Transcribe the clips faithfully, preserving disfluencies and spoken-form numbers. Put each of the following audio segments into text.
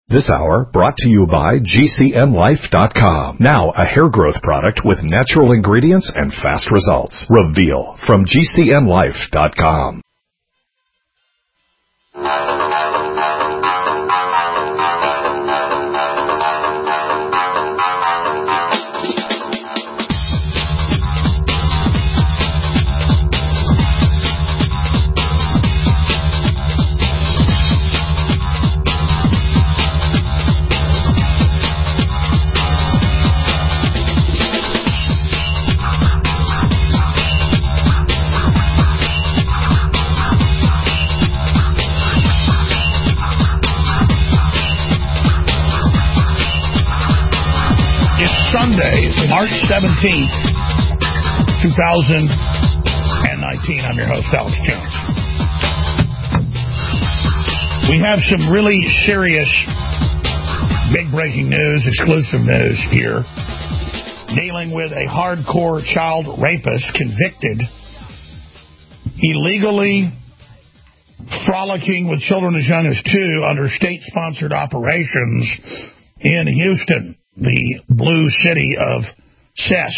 This hour brought to you by G C N Life dot com. Now a hair growth product with natural ingredients and fast results. Reveal from G C N Life dot com. March seventeenth, two thousand nineteen. I'm your host, Alex Jones. We have some really serious, big breaking news, exclusive news here, dealing with a hardcore child rapist convicted, illegally frolicking with children as young as two under state-sponsored operations in Houston, the blue city of Cess.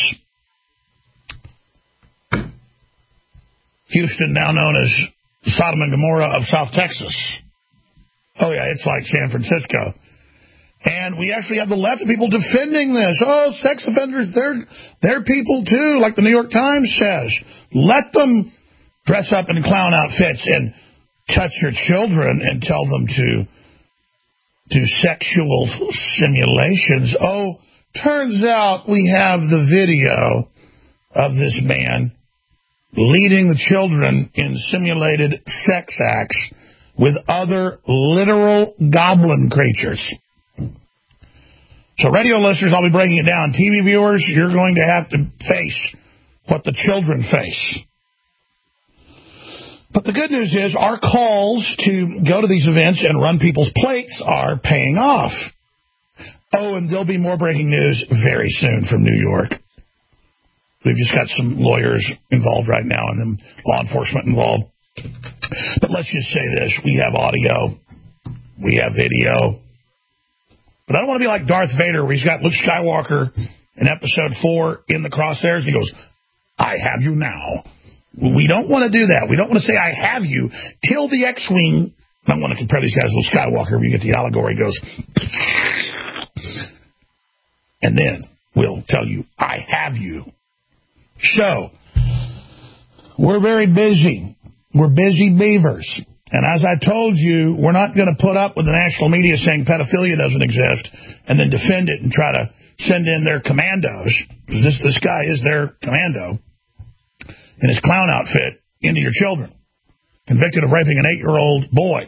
Houston, now known as Sodom and Gomorrah of South Texas. Oh, yeah, it's like San Francisco. And we actually have the left of people defending this. Oh, sex offenders, they're, they're people too, like the New York Times says. Let them dress up in clown outfits and touch your children and tell them to do sexual simulations. Oh, turns out we have the video of this man leading the children in simulated sex acts with other literal goblin creatures. So radio listeners, I'll be breaking it down. T V viewers, you're going to have to face what the children face. But the good news is our calls to go to these events and run people's plates are paying off. Oh, and there'll be more breaking news very soon from New York. We've just got some lawyers involved right now and then law enforcement involved. But let's just say this. We have audio. We have video. But I don't want to be like Darth Vader where he's got Luke Skywalker in episode four in the crosshairs. He goes, I have you now. We don't want to do that. We don't want to say, I have you, till the X-Wing. I don't want to compare these guys to Luke Skywalker where you get the allegory goes, and then we'll tell you, I have you. So, we're very busy. We're busy beavers. And as I told you, we're not going to put up with the national media saying pedophilia doesn't exist and then defend it and try to send in their commandos, because this, this guy is their commando, in his clown outfit, into your children, convicted of raping an eight-year-old boy.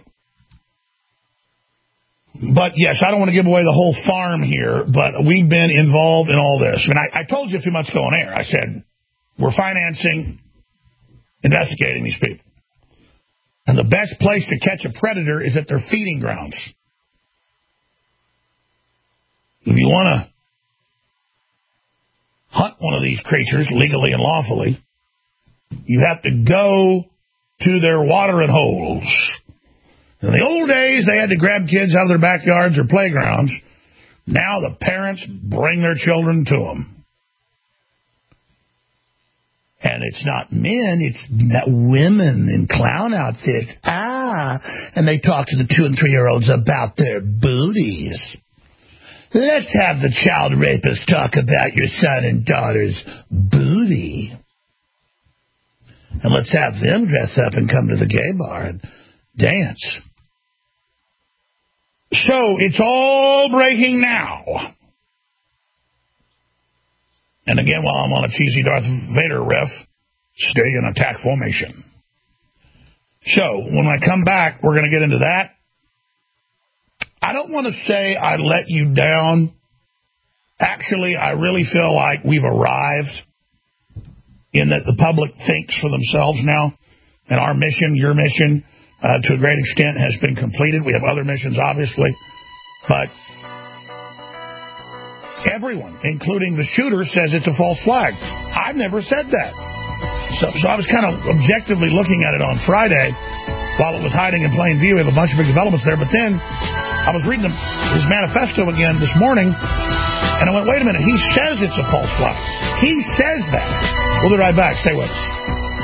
But, yes, I don't want to give away the whole farm here, but we've been involved in all this. I mean, I, I told you a few months ago on air, I said, we're financing, investigating these people. And the best place to catch a predator is at their feeding grounds. If you want to hunt one of these creatures legally and lawfully, you have to go to their watering holes. In the old days, they had to grab kids out of their backyards or playgrounds. Now the parents bring their children to them. And it's not men, it's women in clown outfits. Ah, and they talk to the two- and three-year-olds about their booties. Let's have the child rapist talk about your son and daughter's booty. And let's have them dress up and come to the gay bar and dance. So, it's all breaking now. And again, while I'm on a cheesy Darth Vader riff, stay in attack formation. So, when I come back, we're going to get into that. I don't want to say I let you down. Actually, I really feel like we've arrived, in that the public thinks for themselves now, and our mission, your mission, uh, to a great extent has been completed. We have other missions, obviously, but everyone, including the shooter, says it's a false flag. I've never said that. So, so I was kind of objectively looking at it on Friday while it was hiding in plain view. We have a bunch of big developments there, but then I was reading his manifesto again this morning, and I went, wait a minute, he says it's a false flag. He says that. We'll be right back. Stay with us.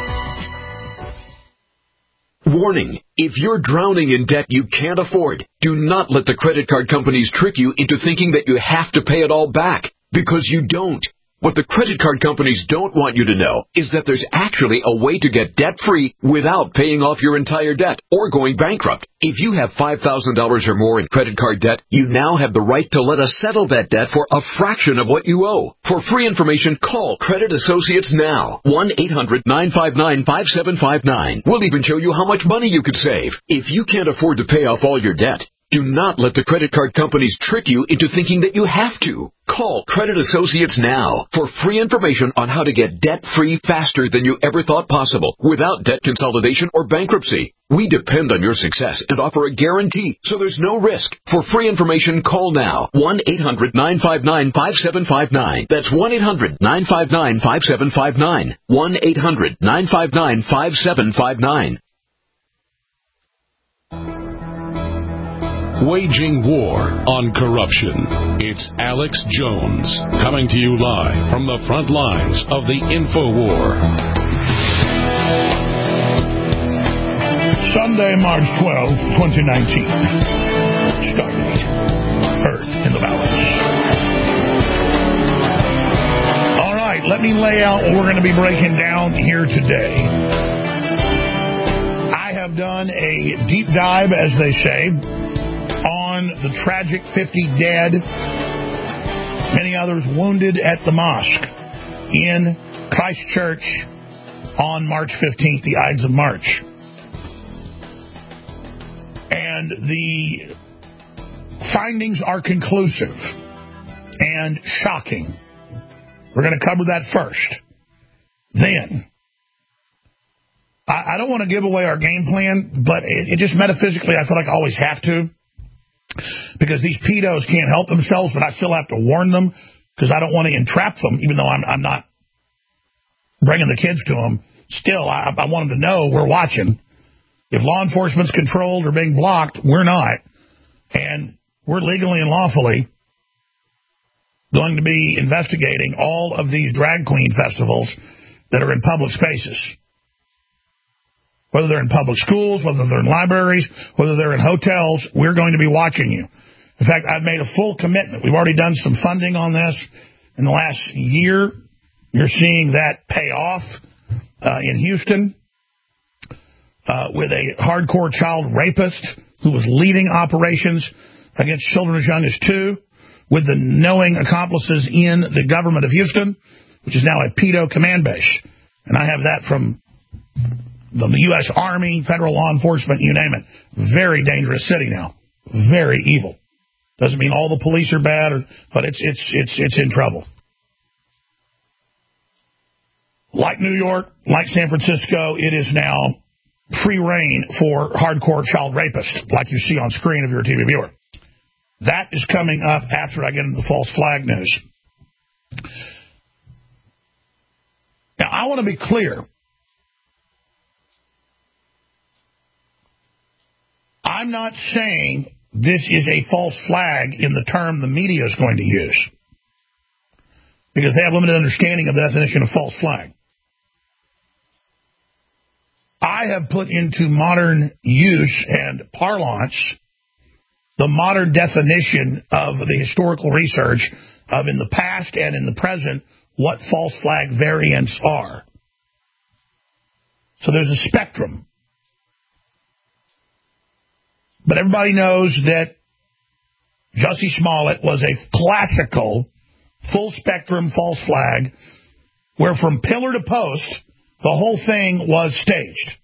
Warning, if you're drowning in debt you can't afford, do not let the credit card companies trick you into thinking that you have to pay it all back, because you don't. What the credit card companies don't want you to know is that there's actually a way to get debt-free without paying off your entire debt or going bankrupt. If you have five thousand dollars or more in credit card debt, you now have the right to let us settle that debt for a fraction of what you owe. For free information, call Credit Associates now. one eight hundred nine five nine five seven five nine. We'll even show you how much money you could save. If you can't afford to pay off all your debt, do not let the credit card companies trick you into thinking that you have to. Call Credit Associates now for free information on how to get debt-free faster than you ever thought possible without debt consolidation or bankruptcy. We depend on your success and offer a guarantee, so there's no risk. For free information, call now. one eight hundred nine five nine five seven five nine. That's one eight hundred nine five nine five seven five nine. one eight hundred nine five nine five seven five nine. Waging war on corruption. It's Alex Jones coming to you live from the front lines of the InfoWar. Sunday, March twelfth, twenty nineteen. Stargate. Earth in the balance. All right, let me lay out what we're going to be breaking down here today. I have done a deep dive, as they say, on the tragic fifty dead, many others wounded at the mosque in Christchurch on March fifteenth, the Ides of March. And the findings are conclusive and shocking. We're going to cover that first. Then, I, I don't want to give away our game plan, but it, it just metaphysically, I feel like I always have to. Because these pedos can't help themselves, but I still have to warn them because I don't want to entrap them, even though I'm, I'm not bringing the kids to them. Still, I, I want them to know we're watching. If law enforcement's controlled or being blocked, we're not. And we're legally and lawfully going to be investigating all of these drag queen festivals that are in public spaces. Whether they're in public schools, whether they're in libraries, whether they're in hotels, we're going to be watching you. In fact, I've made a full commitment. We've already done some funding on this in the last year. You're seeing that pay off uh, in Houston uh, with a hardcore child rapist who was leading operations against children as young as two, with the knowing accomplices in the government of Houston, which is now a pedo command base. And I have that from the U S Army, federal law enforcement, you name it. Very dangerous city now. Very evil. Doesn't mean all the police are bad, or, but it's it's it's it's in trouble. Like New York, like San Francisco, it is now free reign for hardcore child rapists, like you see on screen if you're a T V viewer. That is coming up after I get into the false flag news. Now, I want to be clear. I'm not saying this is a false flag in the term the media is going to use, because they have limited understanding of the definition of false flag. I have put into modern use and parlance the modern definition of the historical research of in the past and in the present what false flag variants are. So there's a spectrum. But everybody knows that Jussie Smollett was a classical, full-spectrum false flag, where from pillar to post, the whole thing was staged.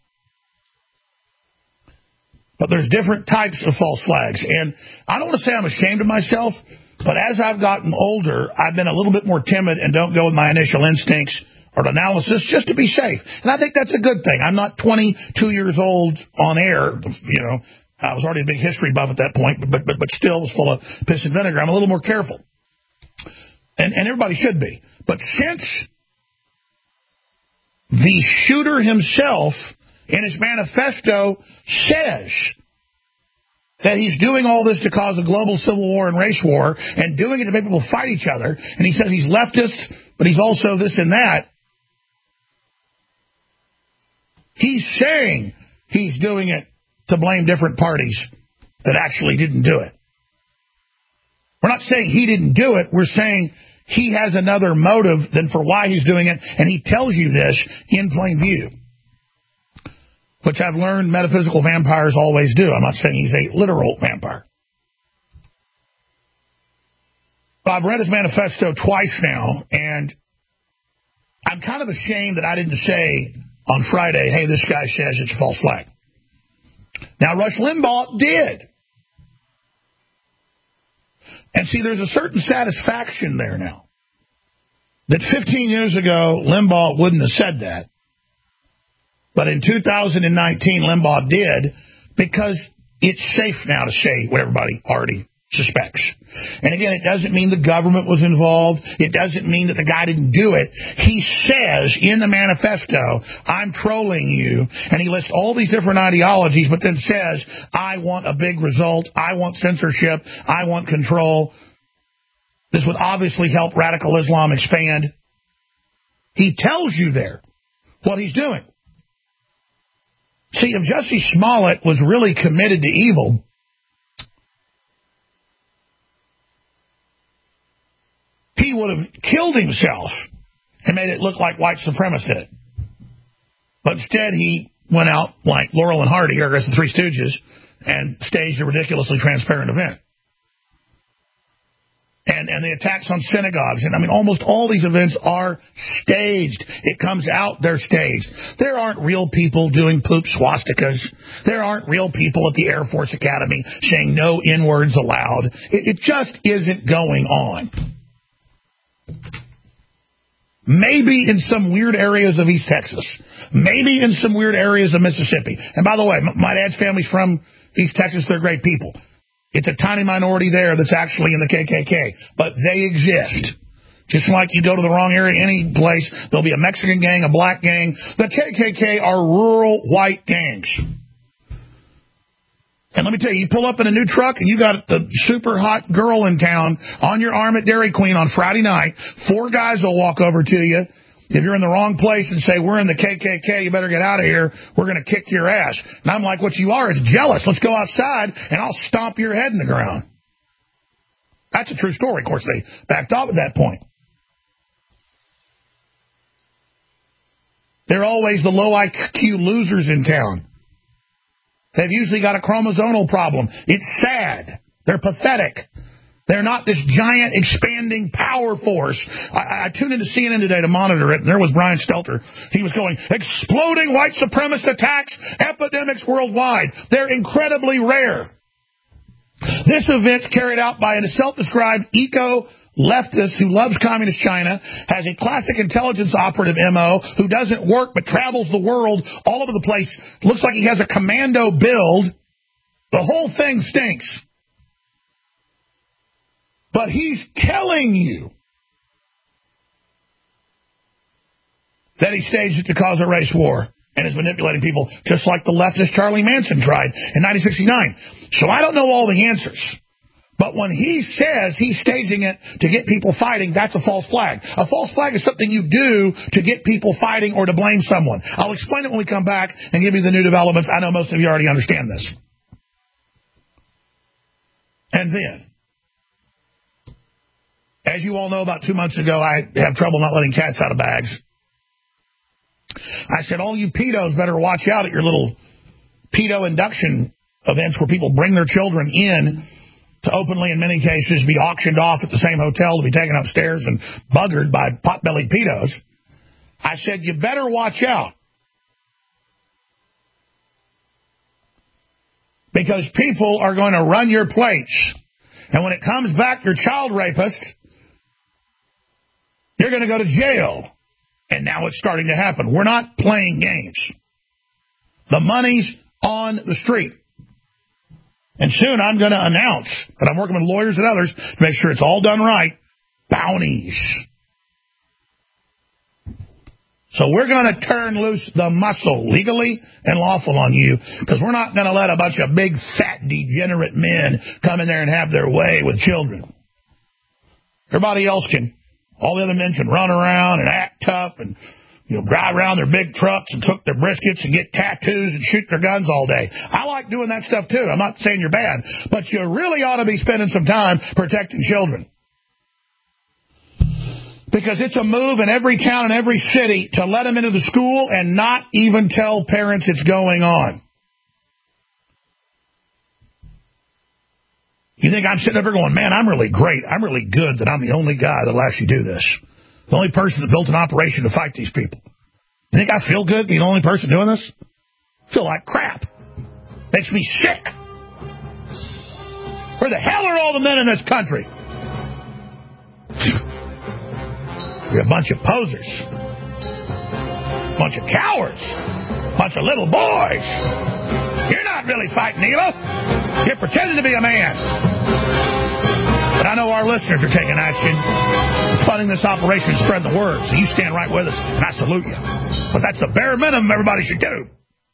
But there's different types of false flags. And I don't want to say I'm ashamed of myself, but as I've gotten older, I've been a little bit more timid and don't go with my initial instincts or analysis just to be safe. And I think that's a good thing. I'm not twenty-two years old on air, you know. I was already a big history buff at that point, but but but still was full of piss and vinegar. I'm a little more careful. And, and everybody should be. But since the shooter himself in his manifesto says that he's doing all this to cause a global civil war and race war and doing it to make people fight each other. And he says he's leftist, but he's also this and that. He's saying he's doing it to blame different parties that actually didn't do it. We're not saying he didn't do it. We're saying he has another motive than for why he's doing it, and he tells you this in plain view, which I've learned metaphysical vampires always do. I'm not saying he's a literal vampire. But I've read his manifesto twice now, and I'm kind of ashamed that I didn't say on Friday, hey, this guy says it's a false flag. Now, Rush Limbaugh did. And see, there's a certain satisfaction there now. That fifteen years ago, Limbaugh wouldn't have said that. But in two thousand nineteen, Limbaugh did, because it's safe now to say what everybody already suspects. And again, it doesn't mean the government was involved. It doesn't mean that the guy didn't do it. He says in the manifesto, I'm trolling you. And he lists all these different ideologies, but then says, I want a big result. I want censorship. I want control. This would obviously help radical Islam expand. He tells you there what he's doing. See, if Jussie Smollett was really committed to evil, he would have killed himself and made it look like white supremacists did it. But instead, he went out like Laurel and Hardy, or I guess the Three Stooges, and staged a ridiculously transparent event. And and the attacks on synagogues. And, I mean, almost all these events are staged. It comes out they're staged. There aren't real people doing poop swastikas. There aren't real people at the Air Force Academy saying no N-words allowed. It, it just isn't going on. Maybe in some weird areas of East Texas. Maybe in some weird areas of Mississippi. And by the way, my dad's family's from East Texas. They're great people. It's a tiny minority there that's actually in the K K K. But they exist. Just like you go to the wrong area, any place, there'll be a Mexican gang, a black gang. The K K K are rural white gangs. And let me tell you, you pull up in a new truck and you got the super hot girl in town on your arm at Dairy Queen on Friday night. Four guys will walk over to you. If you're in the wrong place and say, we're in the K K K, you better get out of here. We're going to kick your ass. And I'm like, what you are is jealous. Let's go outside and I'll stomp your head in the ground. That's a true story. Of course, they backed off at that point. They're always the low I Q losers in town. They've usually got a chromosomal problem. It's sad. They're pathetic. They're not this giant, expanding power force. I, I tuned into C N N today to monitor it, and there was Brian Stelter. He was going, exploding white supremacist attacks, epidemics worldwide. They're incredibly rare. This event's carried out by a self-described eco-leftist who loves communist China, has a classic intelligence operative M O who doesn't work but travels the world all over the place. Looks like he has a commando build. The whole thing stinks. But he's telling you that he staged it to cause a race war and is manipulating people just like the leftist Charlie Manson tried in nineteen sixty-nine. So I don't know all the answers. But when he says he's staging it to get people fighting, that's a false flag. A false flag is something you do to get people fighting or to blame someone. I'll explain it when we come back and give you the new developments. I know most of you already understand this. And then, as you all know, about two months ago, I have trouble not letting cats out of bags. I said, all you pedos better watch out at your little pedo induction events where people bring their children in to openly, in many cases, be auctioned off at the same hotel to be taken upstairs and buggered by pot-bellied pedos. I said, you better watch out. Because people are going to run your plates. And when it comes back, your child rapist, you're going to go to jail. And now it's starting to happen. We're not playing games. The money's on the street. And soon I'm going to announce that I'm working with lawyers and others to make sure it's all done right. Bounties. So we're going to turn loose the muscle, legally and lawful, on you, because we're not going to let a bunch of big, fat, degenerate men come in there and have their way with children. Everybody else can, all the other men can run around and act tough and, you know, drive around their big trucks and cook their briskets and get tattoos and shoot their guns all day. I like doing that stuff, too. I'm not saying you're bad, but you really ought to be spending some time protecting children. Because it's a move in every town and every city to let them into the school and not even tell parents it's going on. You think I'm sitting over going, man, I'm really great. I'm really good that I'm the only guy that'll actually do this. The only person that built an operation to fight these people. You think I feel good being the only person doing this? I feel like crap. Makes me sick. Where the hell are all the men in this country? You're a bunch of posers. A bunch of cowards. A bunch of little boys. You're not really fighting evil. You're pretending to be a man. But I know our listeners are taking action, funding this operation and spreading the word. So you stand right with us, and I salute you. But that's the bare minimum everybody should do.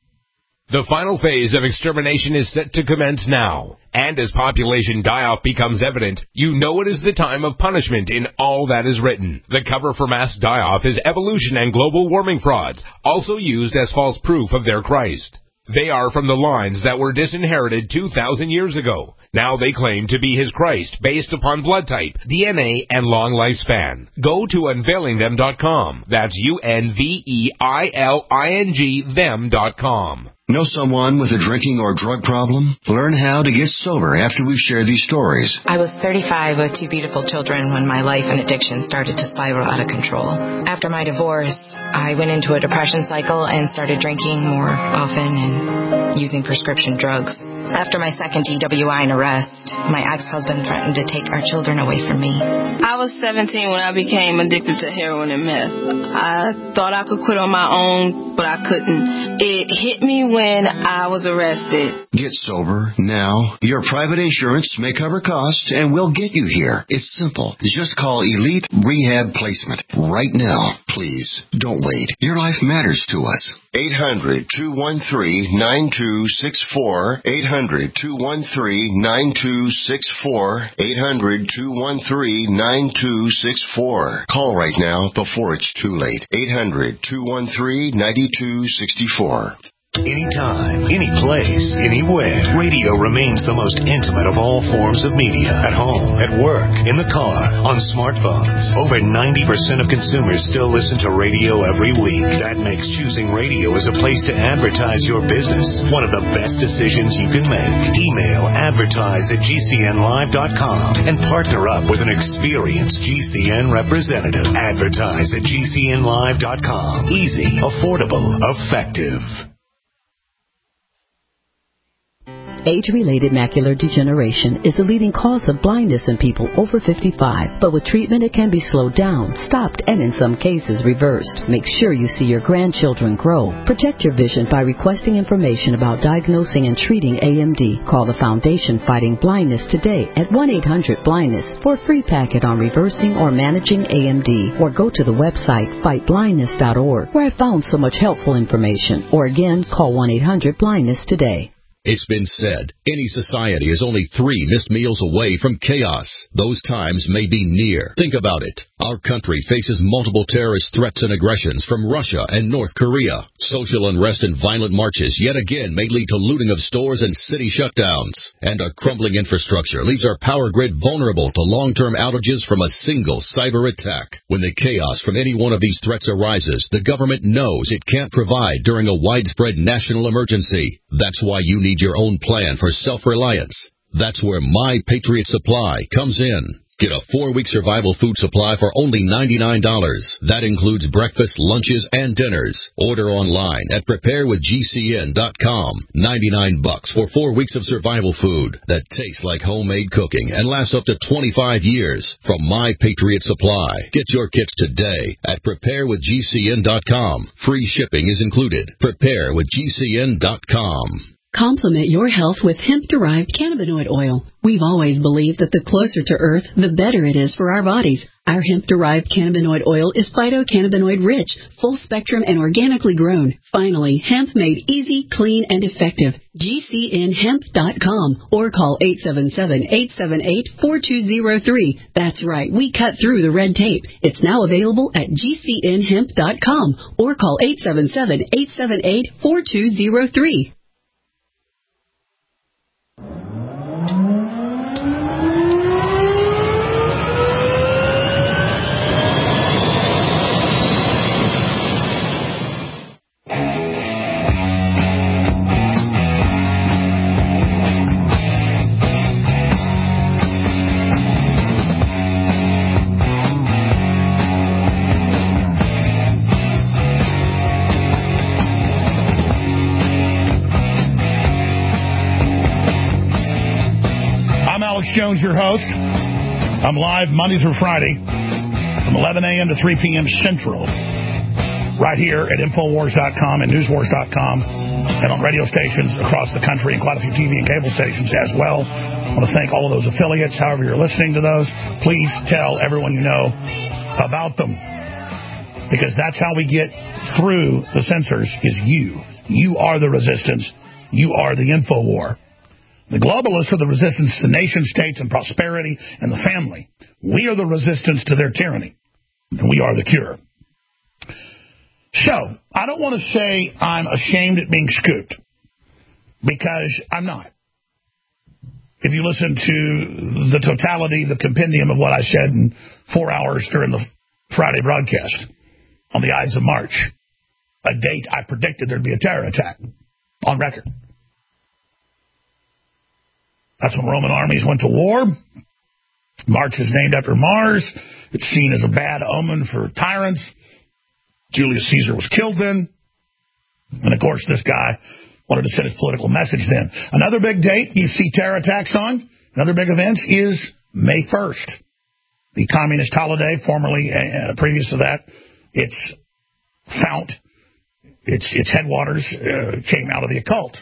The final phase of extermination is set to commence now. And as population die-off becomes evident, you know it is the time of punishment in all that is written. The cover for mass die-off is evolution and global warming frauds, also used as false proof of their Christ. They are from the lines that were disinherited two thousand years ago. Now they claim to be his Christ based upon blood type, D N A, and long lifespan. Go to unveiling them dot com. That's U N V E I L I N G them dot com. Know someone with a drinking or drug problem? Learn how to get sober after we've shared these stories. I was thirty-five with two beautiful children when my life and addiction started to spiral out of control. After my divorce, I went into a depression cycle and started drinking more often and using prescription drugs. After my second D W I and arrest, my ex-husband threatened to take our children away from me. I was seventeen when I became addicted to heroin and meth. I thought I could quit on my own, but I couldn't. It hit me when I was arrested. Get sober now. Your private insurance may cover costs and we'll get you here. It's simple. Just call Elite Rehab Placement right now. Please, don't wait. Your life matters to us. eight hundred, two one three, nine two six four. eight hundred, two one three, nine two six four. eight hundred, two one three, nine two six four. Call right now before it's too late. eight hundred, two one three, nine two six four. Anytime, any place, anywhere, radio remains the most intimate of all forms of media. At home, at work, in the car, on smartphones. Over ninety percent of consumers still listen to radio every week. That makes choosing radio as a place to advertise your business one of the best decisions you can make. Email advertise at G C N live dot com and partner up with an experienced G C N representative. Advertise at G C N live dot com. Easy, affordable, effective. Age-related macular degeneration is the leading cause of blindness in people over fifty-five, but with treatment it can be slowed down, stopped, and in some cases reversed. Make sure you see your grandchildren grow. Protect your vision by requesting information about diagnosing and treating A M D. Call the Foundation Fighting Blindness today at one eight hundred blindness for a free packet on reversing or managing A M D, or go to the website fight blindness dot org, where I found so much helpful information. Or again, call one eight hundred blindness today. It's been said, any society is only three missed meals away from chaos. Those times may be near. Think about it. Our country faces multiple terrorist threats and aggressions from Russia and North Korea. Social unrest and violent marches yet again may lead to looting of stores and city shutdowns. And a crumbling infrastructure leaves our power grid vulnerable to long-term outages from a single cyber attack. When the chaos from any one of these threats arises, the government knows it can't provide during a widespread national emergency. That's why you need your own plan for self-reliance. That's where My Patriot Supply comes in. Get a four-week survival food supply for only ninety-nine dollars. That includes breakfast, lunches, and dinners. Order online at prepare with G C N dot com. ninety-nine bucks for four weeks of survival food that tastes like homemade cooking and lasts up to twenty-five years from My Patriot Supply. Get your kits today at prepare with G C N dot com. Free shipping is included. prepare with G C N dot com. Complement your health with hemp-derived cannabinoid oil. We've always believed that the closer to Earth, the better it is for our bodies. Our hemp-derived cannabinoid oil is phytocannabinoid-rich, full-spectrum, and organically grown. Finally, hemp made easy, clean, and effective. G C N hemp dot com or call eight seven seven, eight seven eight, four two zero three. That's right, we cut through the red tape. It's now available at G C N hemp dot com or call eight seven seven, eight seven eight, four two zero three. Jones, your host. I'm live Monday through Friday from eleven a.m. to three p.m. Central, right here at Infowars dot com and Newswars dot com, and on radio stations across the country and quite a few T V and cable stations as well. I want to thank all of those affiliates. However you're listening to those, please tell everyone you know about them, because that's how we get through the censors, is you. You are the resistance. You are the InfoWar. The globalists are the resistance to nation states and prosperity and the family. We are the resistance to their tyranny, and we are the cure. So, I don't want to say I'm ashamed at being scooped, because I'm not. If you listen to the totality, the compendium of what I said in four hours during the Friday broadcast on the Ides of March, a date I predicted there'd be a terror attack, on record. That's when Roman armies went to war. March is named after Mars. It's seen as a bad omen for tyrants. Julius Caesar was killed then. And, of course, this guy wanted to send his political message then. Another big date you see terror attacks on, another big event, is May first. The communist holiday, formerly, uh, previous to that, its fount, its, its headwaters uh, came out of the occult.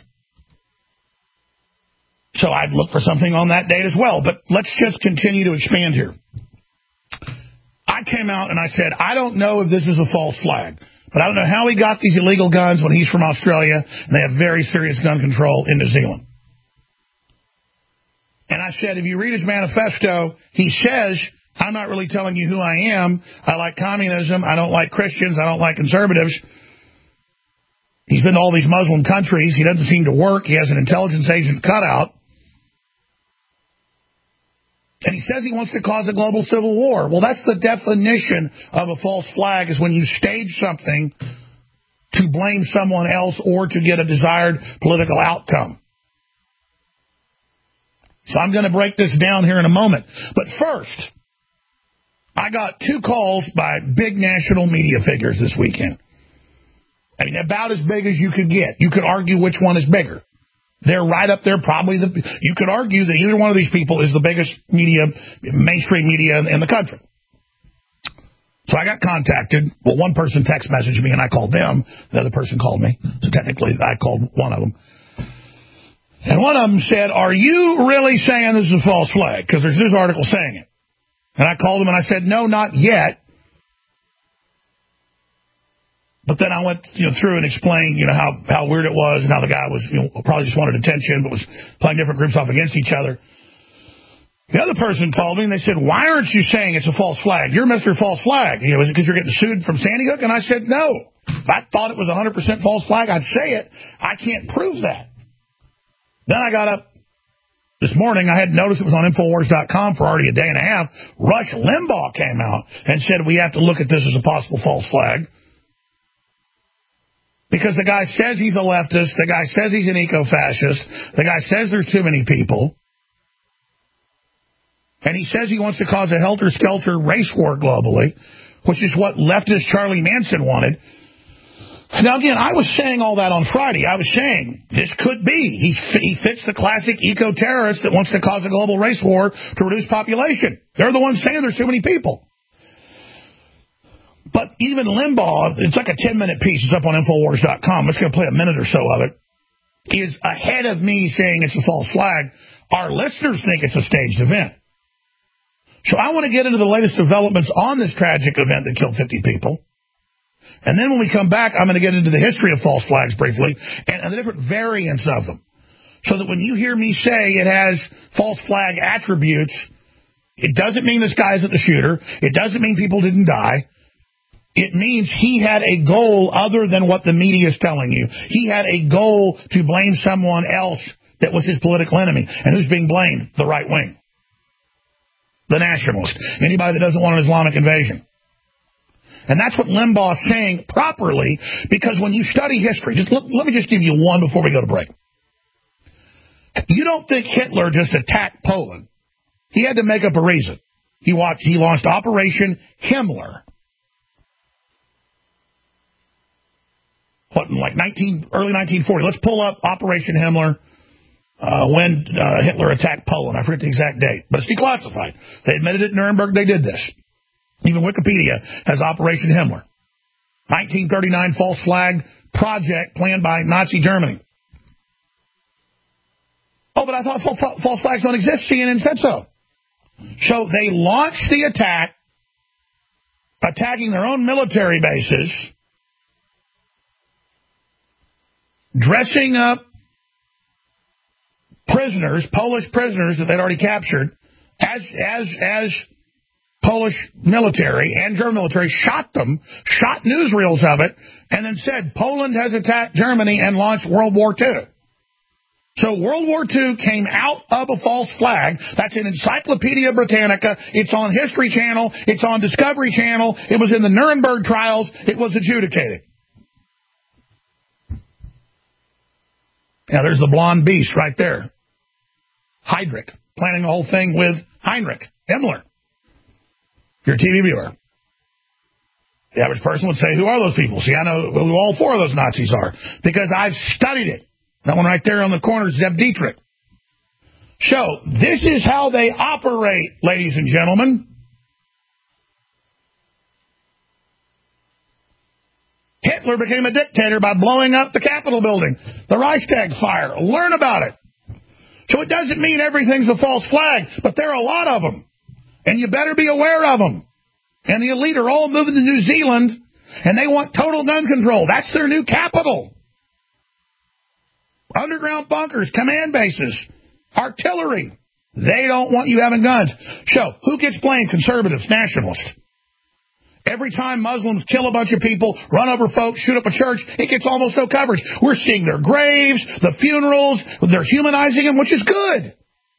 So I'd look for something on that date as well. But let's just continue to expand here. I came out and I said, I don't know if this is a false flag, but I don't know how he got these illegal guns when he's from Australia and they have very serious gun control in New Zealand. And I said, if you read his manifesto, he says, I'm not really telling you who I am. I like communism. I don't like Christians. I don't like conservatives. He's been to all these Muslim countries. He doesn't seem to work. He has an intelligence agent cutout. And he says he wants to cause a global civil war. Well, that's the definition of a false flag, is when you stage something to blame someone else or to get a desired political outcome. So I'm going to break this down here in a moment. But first, I got two calls by big national media figures this weekend. I mean, about as big as you could get. You could argue which one is bigger. They're right up there, probably. The, you could argue that either one of these people is the biggest media, mainstream media in, in the country. So I got contacted. Well, one person text messaged me, and I called them. The other person called me. So technically, I called one of them. And one of them said, are you really saying this is a false flag? Because there's a news article saying it. And I called him, and I said, no, not yet. But then I went you know, through and explained, you know, how, how weird it was and how the guy was, you know, probably just wanted attention, but was playing different groups off against each other. The other person called me and they said, why aren't you saying it's a false flag? You're Mister False Flag. You know, is it because you're getting sued from Sandy Hook? And I said, no. If I thought it was one hundred percent false flag, I'd say it. I can't prove that. Then I got up this morning. I had noticed it was on Infowars dot com for already a day and a half. Rush Limbaugh came out and said we have to look at this as a possible false flag. Because the guy says he's a leftist, the guy says he's an eco-fascist, the guy says there's too many people, and he says he wants to cause a helter-skelter race war globally, which is what leftist Charlie Manson wanted. Now, again, I was saying all that on Friday. I was saying this could be. He, he fits the classic eco-terrorist that wants to cause a global race war to reduce population. They're the ones saying there's too many people. But even Limbaugh, it's like a ten-minute piece. It's up on Infowars dot com. I'm just going to play a minute or so of it. is ahead of me saying it's a false flag. Our listeners think it's a staged event. So I want to get into the latest developments on this tragic event that killed fifty people. And then when we come back, I'm going to get into the history of false flags briefly and, and the different variants of them. So that when you hear me say it has false flag attributes, it doesn't mean this guy isn't the shooter. It doesn't mean people didn't die. It means he had a goal other than what the media is telling you. He had a goal to blame someone else that was his political enemy. And who's being blamed? The right wing. The nationalist. Anybody that doesn't want an Islamic invasion. And that's what Limbaugh is saying properly, because when you study history, just let, let me just give you one before we go to break. You don't think Hitler just attacked Poland. He had to make up a reason. He, watched, he launched Operation Himmler. What, in like nineteen, early nineteen forty. Let's pull up Operation Himmler uh, when uh, Hitler attacked Poland. I forget the exact date, but it's declassified. They admitted it in Nuremberg. They did this. Even Wikipedia has Operation Himmler. nineteen thirty-nine false flag project planned by Nazi Germany. Oh, but I thought false flags don't exist. C N N said so. So they launched the attack, attacking their own military bases, dressing up prisoners, Polish prisoners that they'd already captured, as as as Polish military and German military, shot them, shot newsreels of it, and then said, Poland has attacked Germany and launched World War Two. So World War Two came out of a false flag. That's in Encyclopedia Britannica. It's on History Channel. It's on Discovery Channel. It was in the Nuremberg trials. It was adjudicated. Now, there's the blonde beast right there. Heydrich, planning the whole thing with Heinrich Himmler. You're a T V viewer. The average person would say, who are those people? See, I know who all four of those Nazis are, because I've studied it. That one right there on the corner is Zeb Dietrich. So, this is how they operate, ladies and gentlemen. Hitler became a dictator by blowing up the Capitol building, the Reichstag fire. Learn about it. So it doesn't mean everything's a false flag, but there are a lot of them. And you better be aware of them. And the elite are all moving to New Zealand, and they want total gun control. That's their new capital. Underground bunkers, command bases, artillery. They don't want you having guns. So, who gets blamed? Conservatives, nationalists. Every time Muslims kill a bunch of people, run over folks, shoot up a church, it gets almost no coverage. We're seeing their graves, the funerals, they're humanizing them, which is good.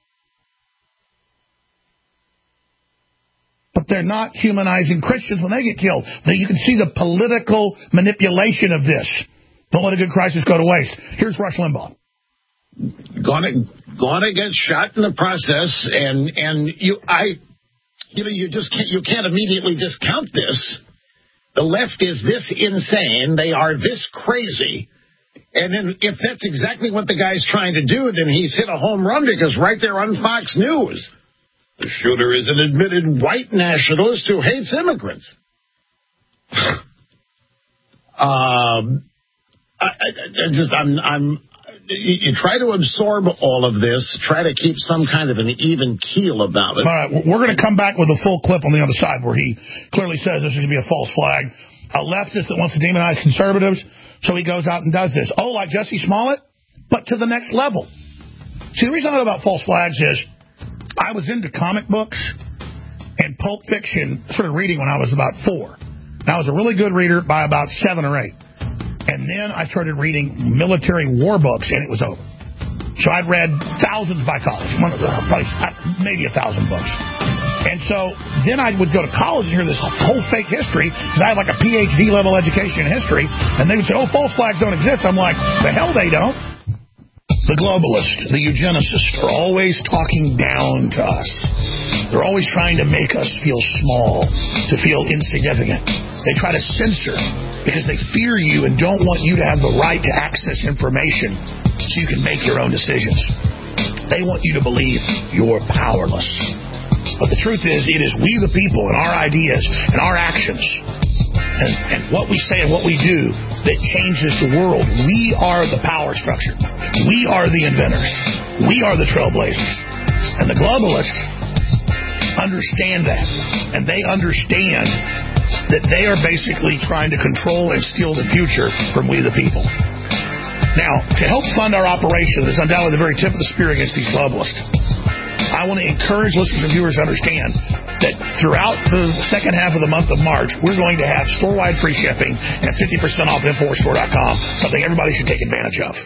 But they're not humanizing Christians when they get killed. You can see the political manipulation of this. Don't let a good crisis go to waste. Here's Rush Limbaugh. Gonna, gonna get shot in the process, and and you, I, you know, you just can't, you can't immediately discount this. The left is this insane. They are this crazy. And then if that's exactly what the guy's trying to do, then he's hit a home run, because right there on Fox News, the shooter is an admitted white nationalist who hates immigrants. um. I, I just, I'm, I'm, you try to absorb all of this, try to keep some kind of an even keel about it. All right, we're going to come back with a full clip on the other side where he clearly says this is going to be a false flag. A leftist that wants to demonize conservatives, so he goes out and does this. Oh, like Jussie Smollett, but to the next level. See, the reason I know about false flags is I was into comic books and Pulp Fiction sort of reading when I was about four. And I was a really good reader by about seven or eight. And then I started reading military war books, and it was over. So I'd read thousands by college, probably maybe a thousand books. And so then I would go to college and hear this whole fake history, because I had like a P H D level education in history, and they would say, oh, false flags don't exist. I'm like, the hell they don't. The globalists, the eugenicists are always talking down to us. They're always trying to make us feel small, to feel insignificant. They try to censor because they fear you and don't want you to have the right to access information so you can make your own decisions. They want you to believe you're powerless. But the truth is, it is we the people and our ideas and our actions and, and what we say and what we do that changes the world. We are the power. power structure. We are the inventors. We are the trailblazers. And the globalists understand that. And they understand that they are basically trying to control and steal the future from we the people. Now, to help fund our operation, that is undoubtedly the very tip of the spear against these globalists, I want to encourage listeners and viewers to understand that throughout the second half of the month of March, we're going to have store-wide free shipping and fifty percent off infowar store dot com, something everybody should take advantage of.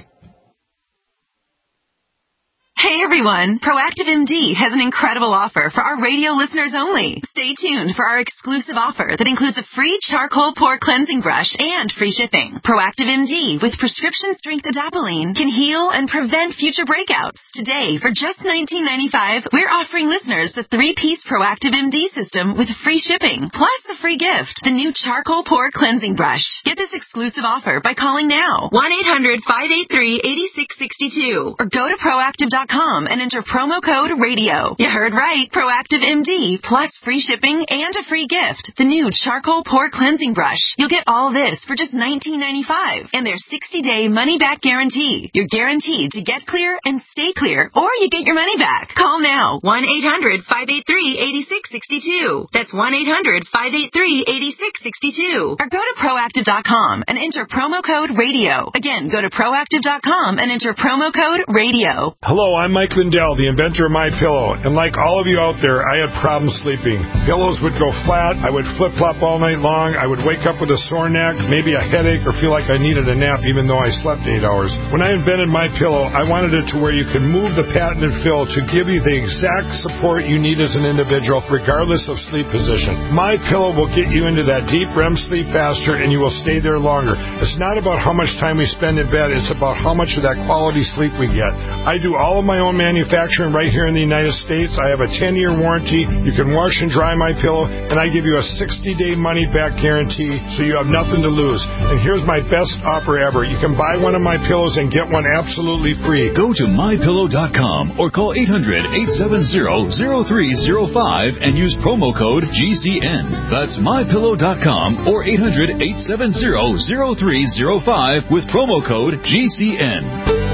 Hey everyone, Proactive M D has an incredible offer for our radio listeners only. Stay tuned for our exclusive offer that includes a free charcoal pore cleansing brush and free shipping. Proactive M D with prescription strength adapalene can heal and prevent future breakouts. Today, for just nineteen ninety-five dollars, we're offering listeners the three-piece Proactive M D system with free shipping, plus a free gift, the new charcoal pore cleansing brush. Get this exclusive offer by calling now, one eight hundred, five eight three, eight six six two, or go to proactive dot com and enter promo code radio. You heard right. Proactive M D plus free shipping and a free gift, the new charcoal pore cleansing brush. You'll get all this for just nineteen ninety-five dollars and their sixty-day money-back guarantee. You're guaranteed to get clear and stay clear, or you get your money back. Call now, one eight hundred, five eight three, eight six six two. That's one eight hundred, five eight three, eight six six two. Or go to proactive dot com and enter promo code radio. Again, go to proactive dot com and enter promo code radio. Hello, I'm Mike Lindell, the inventor of MyPillow, and like all of you out there, I had problems sleeping. Pillows would go flat, I would flip-flop all night long, I would wake up with a sore neck, maybe a headache, or feel like I needed a nap even though I slept eight hours. When I invented MyPillow, I wanted it to where you could move the patented fill to give you the exact support you need as an individual, regardless of sleep position. MyPillow will get you into that deep R E M sleep faster, and you will stay there longer. It's not about how much time we spend in bed, it's about how much of that quality sleep we get. I do all of my own manufacturing right here in the United States. I have a ten-year warranty. You can wash and dry MyPillow, and I give you a sixty-day money-back guarantee, so you have nothing to lose. And here's my best offer ever. You can buy one of my pillows and get one absolutely free. Go to my pillow dot com or call eight hundred, eight seven zero, zero three zero five and use promo code G C N. That's my pillow dot com or eight hundred, eight seven zero, zero three zero five with promo code G C N.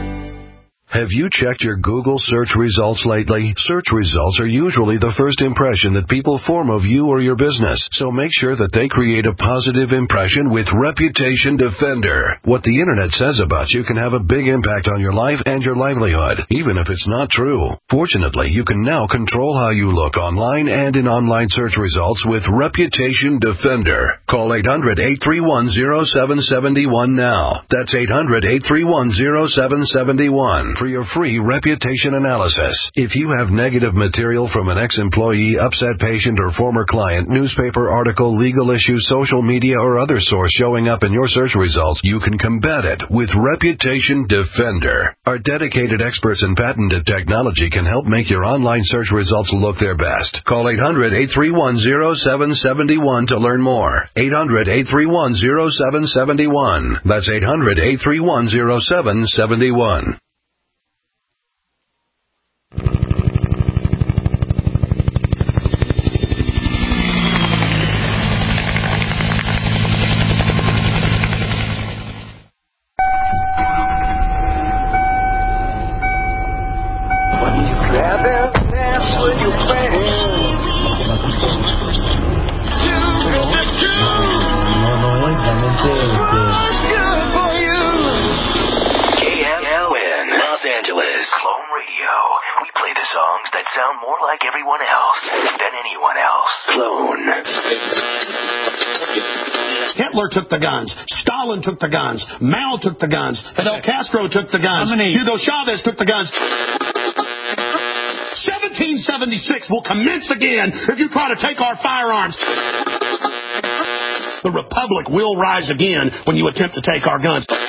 Have you checked your Google search results lately? Search results are usually the first impression that people form of you or your business, so make sure that they create a positive impression with Reputation Defender. What the Internet says about you can have a big impact on your life and your livelihood, even if it's not true. Fortunately, you can now control how you look online and in online search results with Reputation Defender. Call eight hundred, eight three one, zero seven seven one now. That's eight hundred, eight three one, zero seven seven one. For your free reputation analysis. If you have negative material from an ex-employee, upset patient, or former client, newspaper article, legal issue, social media, or other source showing up in your search results, you can combat it with Reputation Defender. Our dedicated experts in patented technology can help make your online search results look their best. Call eight hundred, eight three one, zero seven seven one to learn more. eight hundred, eight three one, zero seven seven one. That's eight hundred, eight three one, zero seven seven one. Hitler took the guns. Stalin took the guns. Mao took the guns. Fidel Castro took the guns. Hugo Chavez took the guns. seventeen seventy-six will commence again if you try to take our firearms. The Republic will rise again when you attempt to take our guns. I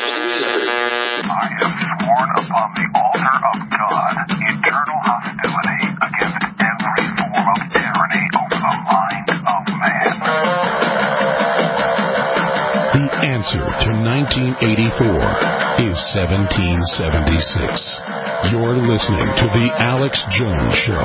have sworn upon the altar of God eternal hostility against every form of tyranny over the mind of man. The answer to nineteen eighty-four is seventeen seventy-six. You're listening to The Alex Jones Show.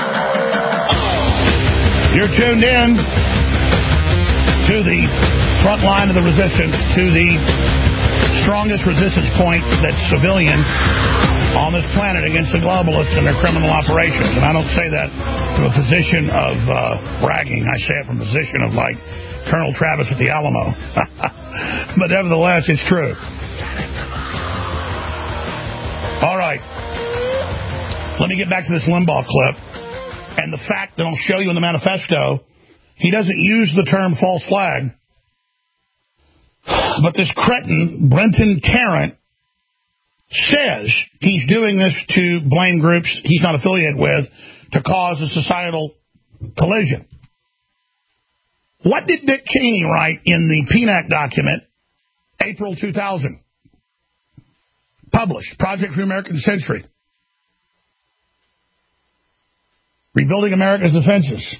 You're tuned in to the front line of the resistance, to the strongest resistance point that's civilian on this planet against the globalists and their criminal operations. And I don't say that from a position of uh, bragging. I say it from a position of, like, Colonel Travis at the Alamo. But nevertheless, it's true. All right. Let me get back to this Limbaugh clip. And the fact that I'll show you in the manifesto, he doesn't use the term false flag. But this cretin, Brenton Tarrant, says he's doing this to blame groups he's not affiliated with to cause a societal collision. What did Dick Cheney write in the P N A C document, April two thousand? Published, Project for the American Century. Rebuilding America's Defenses.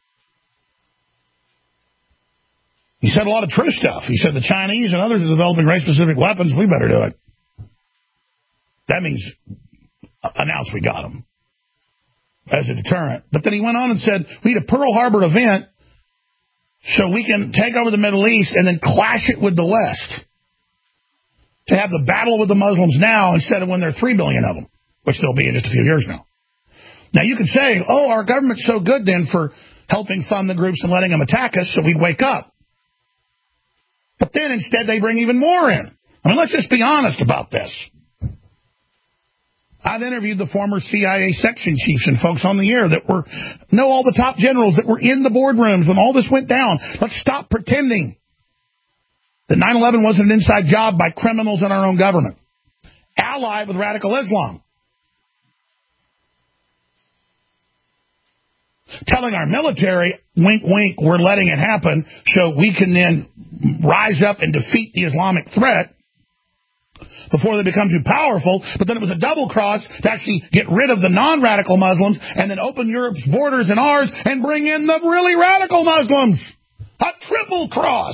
He said a lot of true stuff. He said the Chinese and others are developing race-specific weapons. We better do it. That means announce we got them as a deterrent. But then he went on and said, we need a Pearl Harbor event so we can take over the Middle East and then clash it with the West. To have the battle with the Muslims now instead of when there are three billion of them, which there'll be in just a few years now. Now, you could say, oh, our government's so good then for helping fund the groups and letting them attack us so we'd wake up. But then instead they bring even more in. I mean, let's just be honest about this. I've interviewed the former C I A section chiefs and folks on the air that were know all the top generals that were in the boardrooms when all this went down. Let's stop pretending that nine eleven wasn't an inside job by criminals in our own government, allied with radical Islam. Telling our military, wink, wink, we're letting it happen so we can then rise up and defeat the Islamic threat before they become too powerful. But then it was a double cross to actually get rid of the non-radical Muslims and then open Europe's borders and ours and bring in the really radical Muslims. A triple cross.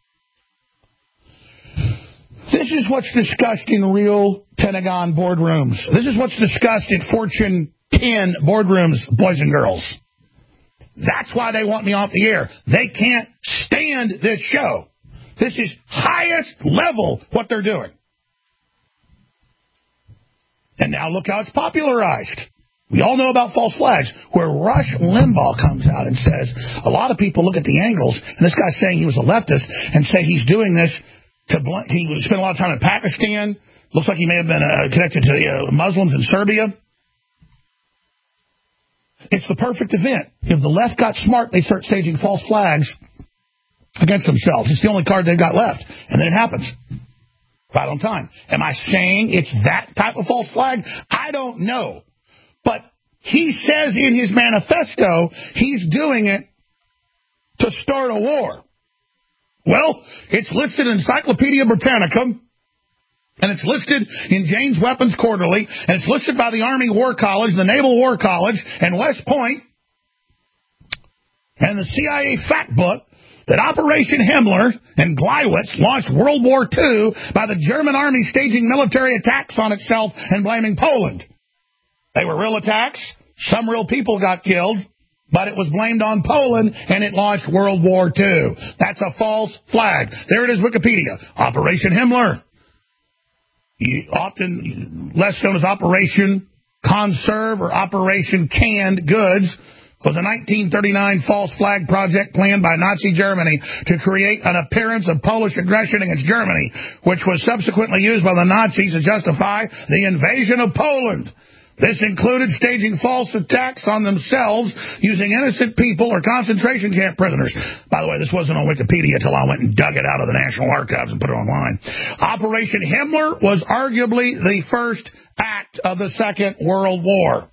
This is what's discussed in real Pentagon boardrooms. This is what's discussed in Fortune ten boardrooms, boys and girls. That's why they want me off the air. They can't stand this show. This is highest level what they're doing. And now look how it's popularized. We all know about false flags, where Rush Limbaugh comes out and says, a lot of people look at the angles, and this guy's saying he was a leftist, and say he's doing this to, bl- he spent a lot of time in Pakistan. Looks like he may have been uh, connected to uh, Muslims in Serbia. It's the perfect event. If the left got smart, they start staging false flags against themselves. It's the only card they've got left. And then it happens. Right on time. Am I saying it's that type of false flag? I don't know. But he says in his manifesto he's doing it to start a war. Well, it's listed in Encyclopedia Britannica. And it's listed in Jane's Weapons Quarterly, and it's listed by the Army War College, the Naval War College, and West Point, and the C I A fact book that Operation Himmler and Gleiwitz launched World War Two by the German Army staging military attacks on itself and blaming Poland. They were real attacks. Some real people got killed, but it was blamed on Poland, and it launched World War Two. That's a false flag. There it is, Wikipedia. Operation Himmler. Often less known as Operation Conserve or Operation Canned Goods, was a nineteen thirty-nine false flag project planned by Nazi Germany to create an appearance of Polish aggression against Germany, which was subsequently used by the Nazis to justify the invasion of Poland. This included staging false attacks on themselves using innocent people or concentration camp prisoners. By the way, this wasn't on Wikipedia until I went and dug it out of the National Archives and put it online. Operation Himmler was arguably the first act of the Second World War.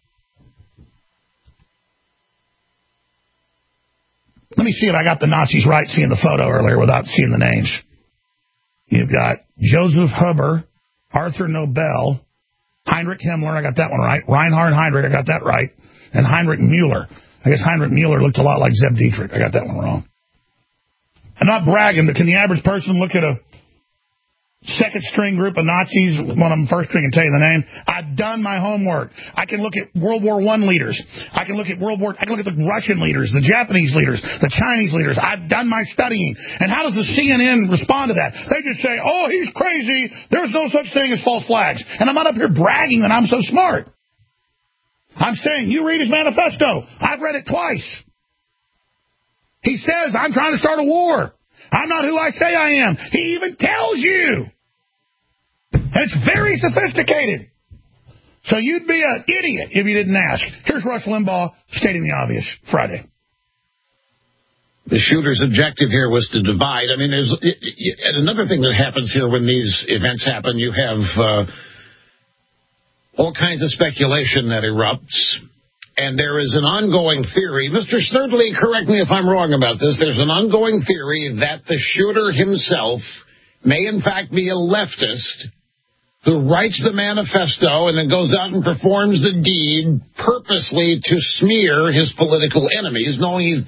Let me see if I got the Nazis right seeing the photo earlier without seeing the names. You've got Joseph Huber, Arthur Nobel, Heinrich Himmler, I got that one right. Reinhard Heinrich, I got that right. And Heinrich Mueller. I guess Heinrich Mueller looked a lot like Zeb Dietrich. I got that one wrong. I'm not bragging, but can the average person look at a second string group of Nazis, one of them first string, and tell you the name. I've done my homework. I can look at World War One leaders. I can look at World War. I can look at the Russian leaders, the Japanese leaders, the Chinese leaders. I've done my studying. And how does the C N N respond to that? They just say, "Oh, he's crazy. There's no such thing as false flags." And I'm not up here bragging that I'm so smart. I'm saying, you read his manifesto. I've read it twice. He says, I'm trying to start a war. I'm not who I say I am. He even tells you. And it's very sophisticated. So you'd be an idiot if you didn't ask. Here's Rush Limbaugh stating the obvious Friday. The shooter's objective here was to divide. I mean, there's and another thing that happens here when these events happen, you have uh, all kinds of speculation that erupts. And there is an ongoing theory. Mister Snerdley, correct me if I'm wrong about this. There's an ongoing theory that the shooter himself may in fact be a leftist who writes the manifesto and then goes out and performs the deed purposely to smear his political enemies, knowing he's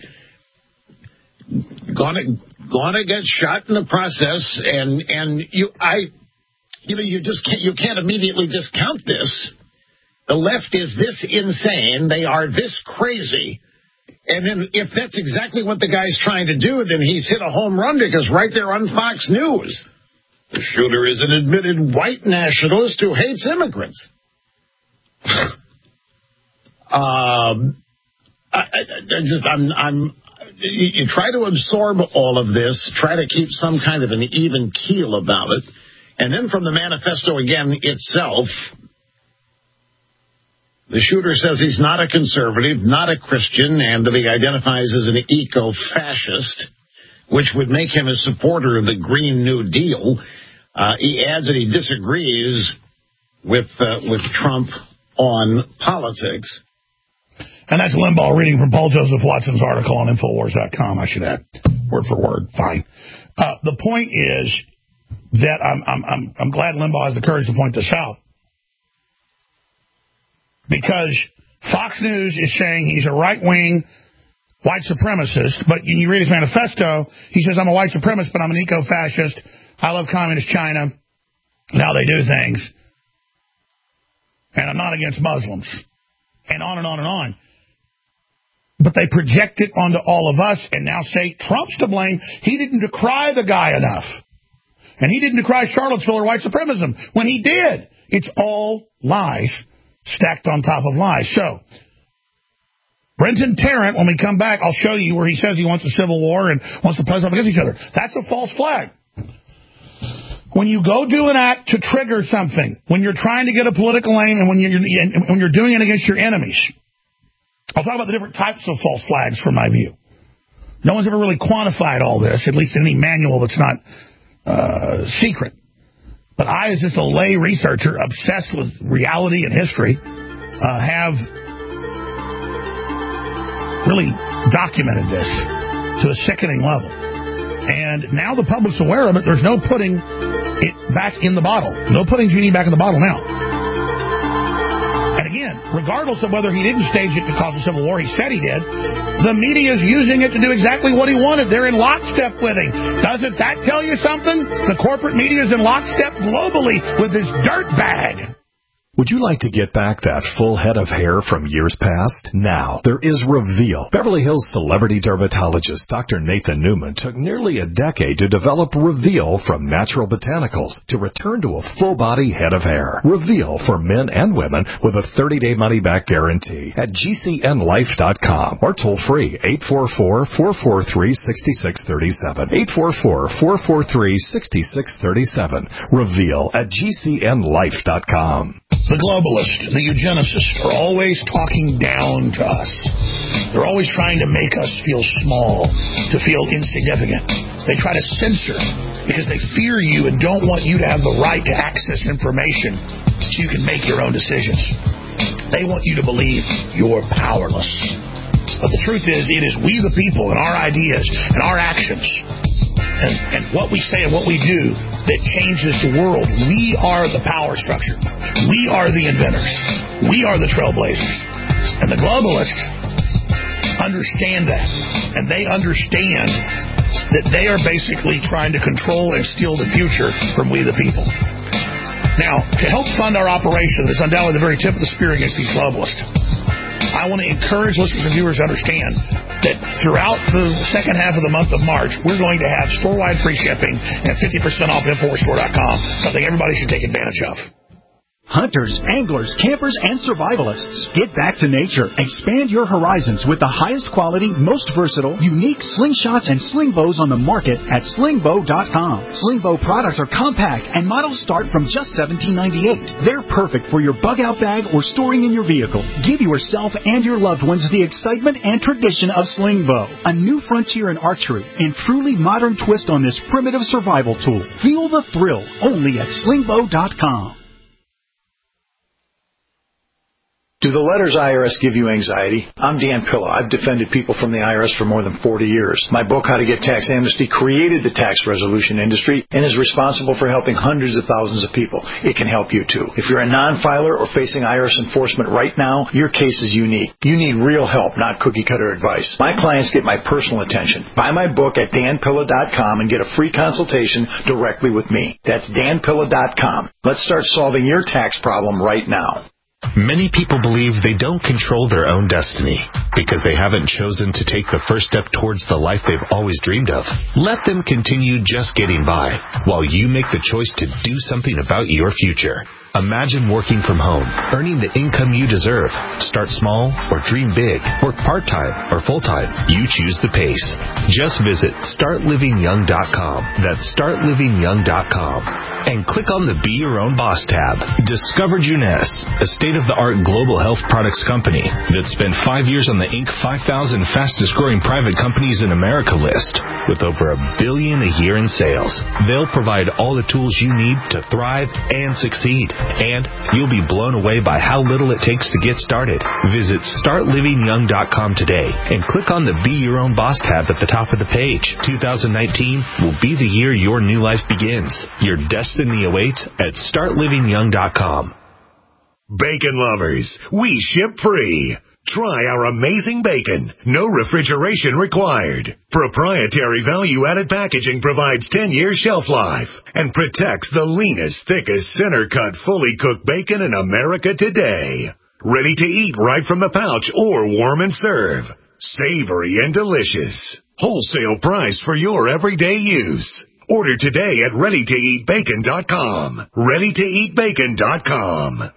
gonna gonna get shot in the process. And and you I you know you just can't you can't immediately discount this. The left is this insane. They are this crazy. And then if that's exactly what the guy's trying to do, then he's hit a home run, because right there on Fox News, the shooter is an admitted white nationalist who hates immigrants. um, I, I, I just, I'm, I'm, you, you try to absorb all of this, try to keep some kind of an even keel about it. And then from the manifesto again itself, the shooter says he's not a conservative, not a Christian, and that he identifies as an eco-fascist, which would make him a supporter of the Green New Deal. Uh, he adds that he disagrees with uh, with Trump on politics. And that's Limbaugh reading from Paul Joseph Watson's article on Infowars dot com, I should add. Word for word, fine. Uh, the point is that I'm, I'm, I'm, I'm glad Limbaugh has the courage to point this out. Because Fox News is saying he's a right-wing white supremacist, but you read his manifesto, he says, I'm a white supremacist, but I'm an eco-fascist. I love communist China and how they do things. And I'm not against Muslims. And on and on and on. But they project it onto all of us and now say Trump's to blame. He didn't decry the guy enough. And he didn't decry Charlottesville or white supremacism when he did. It's all lies stacked on top of lies. So, Brenton Tarrant, when we come back, I'll show you where he says he wants a civil war and wants to press up against each other. That's a false flag. When you go do an act to trigger something, when you're trying to get a political aim and when you're, and when you're doing it against your enemies, I'll talk about the different types of false flags from my view. No one's ever really quantified all this, at least in any manual that's not uh, secret. But I, as just a lay researcher obsessed with reality and history, uh, have really documented this to a sickening level. And now the public's aware of it. There's no putting it back in the bottle. No putting Genie back in the bottle now. And again, regardless of whether he didn't stage it to cause a civil war, he said he did, the media is using it to do exactly what he wanted. They're in lockstep with him. Doesn't that tell you something? The corporate media is in lockstep globally with this dirt bag. Would you like to get back that full head of hair from years past? Now, there is Reveal. Beverly Hills celebrity dermatologist Doctor Nathan Newman took nearly a decade to develop Reveal from natural botanicals to return to a full-body head of hair. Reveal for men and women with a thirty-day money-back guarantee at G C N life dot com or toll-free eight four four, four four three, six six three seven. eight four four, four four three, six six three seven. Reveal at G C N life dot com. The globalists, the eugenicists, are always talking down to us. They're always trying to make us feel small, to feel insignificant. They try to censor because they fear you and don't want you to have the right to access information so you can make your own decisions. They want you to believe you're powerless. But the truth is, it is we the people and our ideas and our actions and, and what we say and what we do that changes the world. We are the power structure. We are the inventors. We are the trailblazers. And the globalists understand that. And they understand that they are basically trying to control and steal the future from we the people. Now, to help fund our operation, that's undoubtedly the very tip of the spear against these globalists, I want to encourage listeners and viewers to understand that throughout the second half of the month of March, we're going to have store-wide free shipping and fifty percent off Infowars Store dot com, something everybody should take advantage of. Hunters, anglers, campers, and survivalists. Get back to nature. Expand your horizons with the highest quality, most versatile, unique slingshots and sling bows on the market at sling bow dot com. Sling bow products are compact and models start from just seventeen ninety-eight. They're perfect for your bug-out bag or storing in your vehicle. Give yourself and your loved ones the excitement and tradition of sling bow. A new frontier in archery and truly modern twist on this primitive survival tool. Feel the thrill only at sling bow dot com. Do the letters I R S give you anxiety? I'm Dan Pilla. I've defended people from the I R S for more than forty years. My book, How to Get Tax Amnesty, created the tax resolution industry and is responsible for helping hundreds of thousands of people. It can help you, too. If you're a non-filer or facing I R S enforcement right now, your case is unique. You need real help, not cookie-cutter advice. My clients get my personal attention. Buy my book at dan pilla dot com and get a free consultation directly with me. That's dan pilla dot com. Let's start solving your tax problem right now. Many people believe they don't control their own destiny because they haven't chosen to take the first step towards the life they've always dreamed of. Let them continue just getting by while you make the choice to do something about your future. Imagine working from home, earning the income you deserve. Start small or dream big. Work part-time or full-time. You choose the pace. Just visit start living young dot com. That's start living young dot com. And click on the Be Your Own Boss tab. Discover Juness, a state-of-the-art global health products company that spent five years on the Inc five thousand fastest-growing private companies in America list with over a billion a year in sales. They'll provide all the tools you need to thrive and succeed. And you'll be blown away by how little it takes to get started. Visit start living young dot com today and click on the Be Your Own Boss tab at the top of the page. two thousand nineteen will be the year your new life begins. Your destiny awaits at start living young dot com. Bacon lovers, we ship free. Try our amazing bacon. No refrigeration required. Proprietary value-added packaging provides ten years shelf life and protects the leanest, thickest, center-cut, fully cooked bacon in America today. Ready to eat right from the pouch or warm and serve. Savory and delicious. Wholesale price for your everyday use. Order today at ready to eat bacon dot com. ready to eat bacon dot com.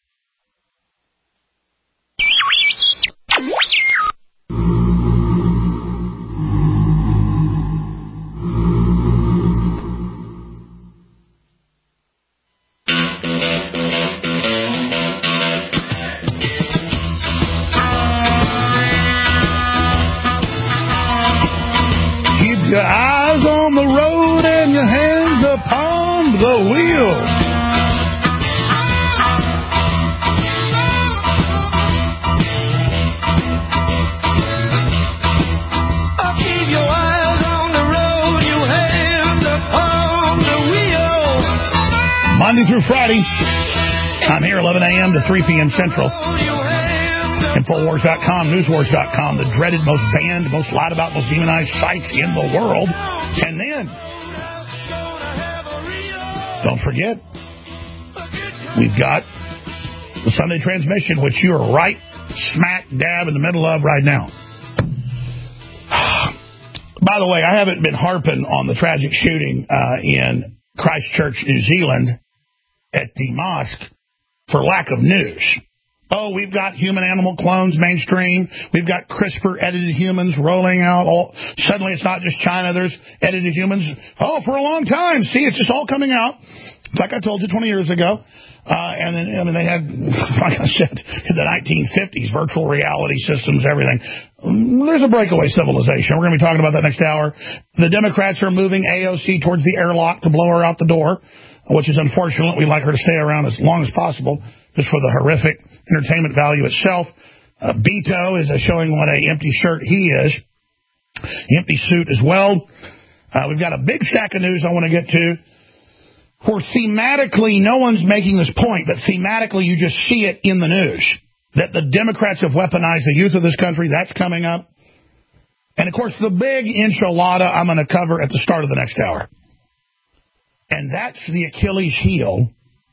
Your eyes on the road and your hands upon the wheel. Keep your eyes on the road, your hands upon the wheel. Monday through Friday, I'm here eleven a.m. to three p.m. Central. Infowars dot com, Newswars dot com, the dreaded, most banned, most lied about, most demonized sites in the world. And then, don't forget, we've got the Sunday transmission, which you are right smack dab in the middle of right now. By the way, I haven't been harping on the tragic shooting uh, in Christchurch, New Zealand at the mosque for lack of news. Oh, we've got human-animal clones mainstream. We've got CRISPR-edited humans rolling out. All suddenly, it's not just China. There's edited humans. Oh, for a long time. See, it's just all coming out. Like I told you twenty years ago. Uh, and then I mean, they had, like I said, in the nineteen fifties, virtual reality systems, everything. There's a breakaway civilization. We're going to be talking about that next hour. The Democrats are moving A O C towards the airlock to blow her out the door, which is unfortunate. We'd like her to stay around as long as possible, just for the horrific entertainment value itself. Uh, Beto is uh, showing what a empty shirt he is. Empty suit as well. Uh, we've got a big stack of news I want to get to. Where thematically, no one's making this point, but thematically you just see it in the news. That the Democrats have weaponized the youth of this country. That's coming up. And, of course, the big enchilada I'm going to cover at the start of the next hour. And that's the Achilles heel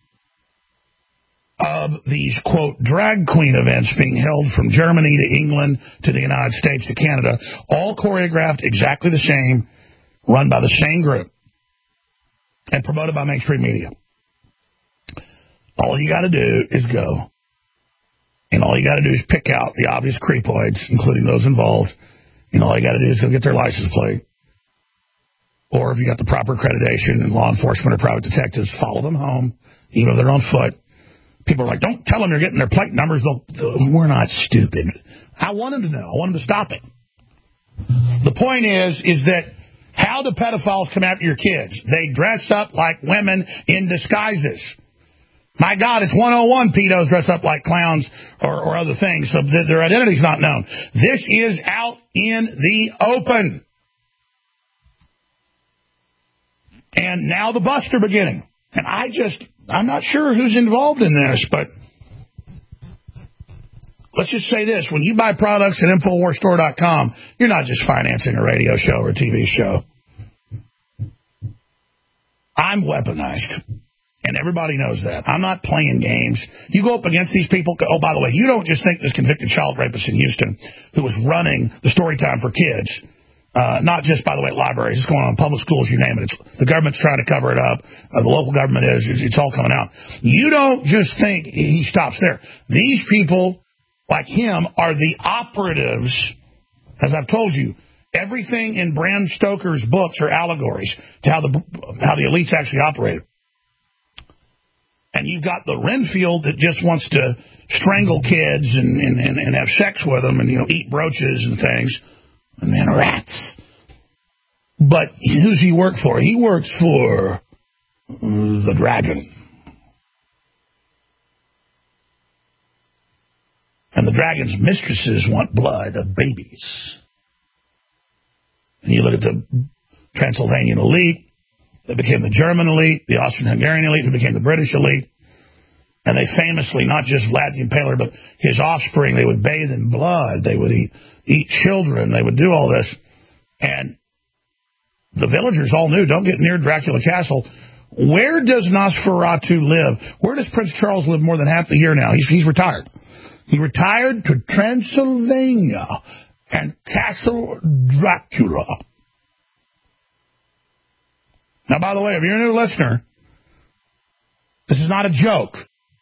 of these, quote, drag queen events being held from Germany to England to the United States to Canada, all choreographed exactly the same, run by the same group, and promoted by mainstream media. All you got to do is go. And all you got to do is pick out the obvious creepoids, including those involved. And all you got to do is go get their license plate. Or if you got the proper accreditation and law enforcement or private detectives, follow them home, even if they're on foot. People are like, don't tell them they're getting their plate numbers. They'll, they'll, we're not stupid. I want them to know. I want them to stop it. The point is, is that how do pedophiles come after your kids? They dress up like women in disguises. My God, it's one oh one pedos dress up like clowns or, or other things, so th- their identity's not known. This is out in the open. And now the busts are beginning. And I just, I'm not sure who's involved in this, but let's just say this. When you buy products at Infowars Store dot com, you're not just financing a radio show or a T V show. I'm weaponized. And everybody knows that. I'm not playing games. You go up against these people. Oh, by the way, you don't just think this convicted child rapist in Houston who was running the story time for kids, uh, not just, by the way, at libraries. It's going on in public schools, you name it. It's, the government's trying to cover it up. Uh, the local government is. It's, it's all coming out. You don't just think he stops there. These people, like him, are the operatives, as I've told you. Everything in Bram Stoker's books are allegories to how the how the elites actually operated. And you've got the Renfield that just wants to strangle kids and, and, and, and have sex with them and, you know, eat brooches and things. And then rats. But who's he work for? He works for the dragon. And the dragon's mistresses want blood of babies. And you look at the Transylvanian elite. They became the German elite, the Austrian-Hungarian elite, who became the British elite. And they famously, not just Vlad the Impaler, but his offspring, they would bathe in blood. They would eat, eat children. They would do all this. And the villagers all knew, don't get near Dracula Castle. Where does Nosferatu live? Where does Prince Charles live more than half the year now? He's, he's retired. He retired to Transylvania and Castle Dracula. Now, by the way, if you're a new listener, this is not a joke.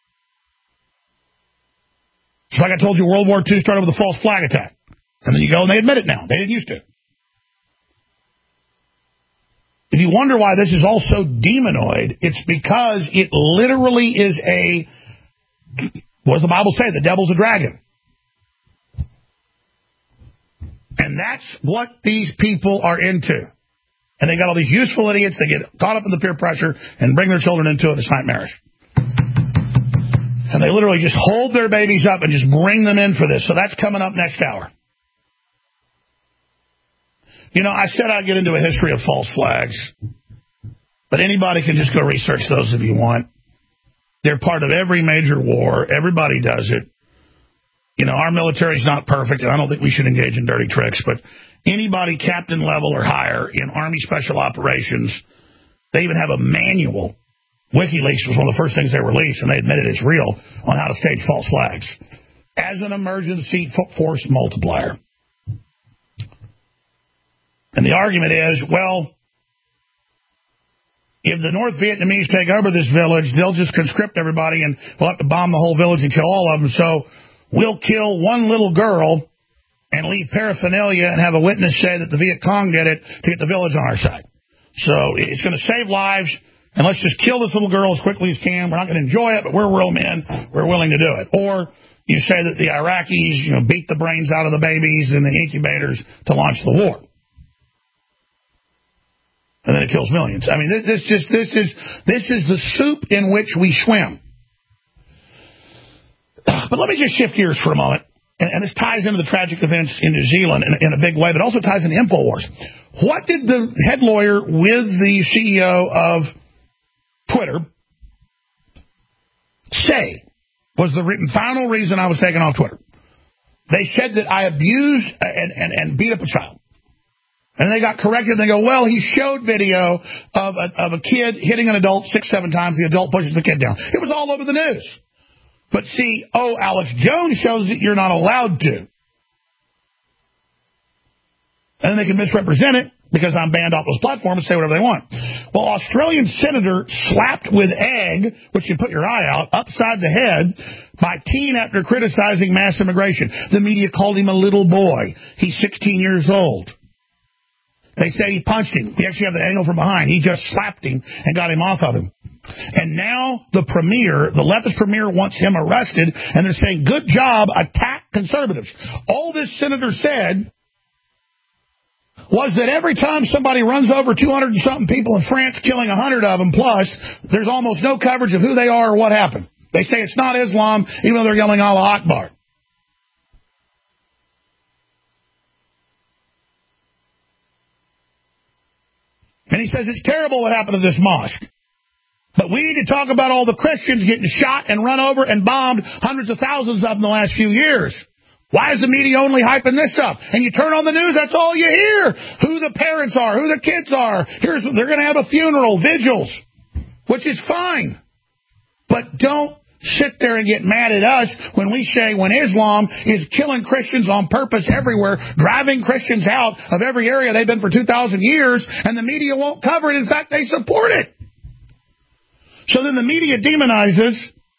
It's like I told you, World War Two started with a false flag attack. And then you go and they admit it now. They didn't used to. If you wonder why this is all so demonoid, it's because it literally is a, what does the Bible say? The devil's a dragon. And that's what these people are into. And they got all these useful idiots that get caught up in the peer pressure and bring their children into it. It's nightmarish. And they literally just hold their babies up and just bring them in for this. So that's coming up next hour. You know, I said I'd get into a history of false flags. But anybody can just go research those if you want. They're part of every major war. Everybody does it. You know, our military's not perfect, and I don't think we should engage in dirty tricks, but anybody captain level or higher in Army Special Operations, they even have a manual. WikiLeaks was one of the first things they released, and they admitted it's real, on how to stage false flags as an emergency force multiplier. And the argument is, well, if the North Vietnamese take over this village, they'll just conscript everybody, and we'll have to bomb the whole village and kill all of them, so we'll kill one little girl and leave paraphernalia and have a witness say that the Viet Cong did it to get the village on our side. So it's going to save lives, and let's just kill this little girl as quickly as can. We're not going to enjoy it, but we're real men. We're willing to do it. Or you say that the Iraqis, you know, beat the brains out of the babies in the incubators to launch the war. And then it kills millions. I mean, this, this just this is this is the soup in which we swim. But let me just shift gears for a moment. And, and this ties into the tragic events in New Zealand in, in a big way, but also ties into InfoWars. What did the head lawyer with the C E O of Twitter say was the re- final reason I was taken off Twitter? They said that I abused and, and, and beat up a child. And they got corrected. They go, well, he showed video of a, of a kid hitting an adult six, seven times. The adult pushes the kid down. It was all over the news. But see, oh, Alex Jones shows that you're not allowed to. And then they can misrepresent it because I'm banned off those platforms and say whatever they want. Well, Australian senator slapped with egg, which you put your eye out, upside the head by teen after criticizing mass immigration. The media called him a little boy. He's sixteen years old. They say he punched him. We actually have the angle from behind. He just slapped him and got him off of him. And now the premier, the leftist premier, wants him arrested, and they're saying, good job, attack conservatives. All this senator said was that every time somebody runs over two hundred and something people in France, killing one hundred of them plus, there's almost no coverage of who they are or what happened. They say it's not Islam, even though they're yelling Allah Akbar. And he says it's terrible what happened to this mosque. But we need to talk about all the Christians getting shot and run over and bombed, hundreds of thousands of them in the last few years. Why is the media only hyping this up? And you turn on the news, that's all you hear. Who the parents are, who the kids are. Here's they're going to have a funeral, vigils, which is fine. But don't sit there and get mad at us when we say when Islam is killing Christians on purpose everywhere, driving Christians out of every area they've been for two thousand years, and the media won't cover it. In fact, they support it. So then the media demonizes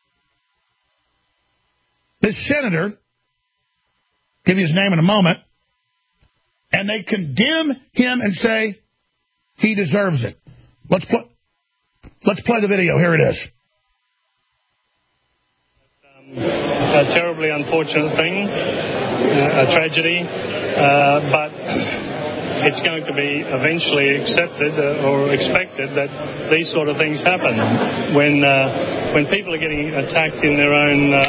this senator, give you his name in a moment, and they condemn him and say he deserves it. Let's play, let's play the video. Here it is. A terribly unfortunate thing, a tragedy, uh, but it's going to be eventually accepted uh, or expected that these sort of things happen when uh, when people are getting attacked in their own. Uh...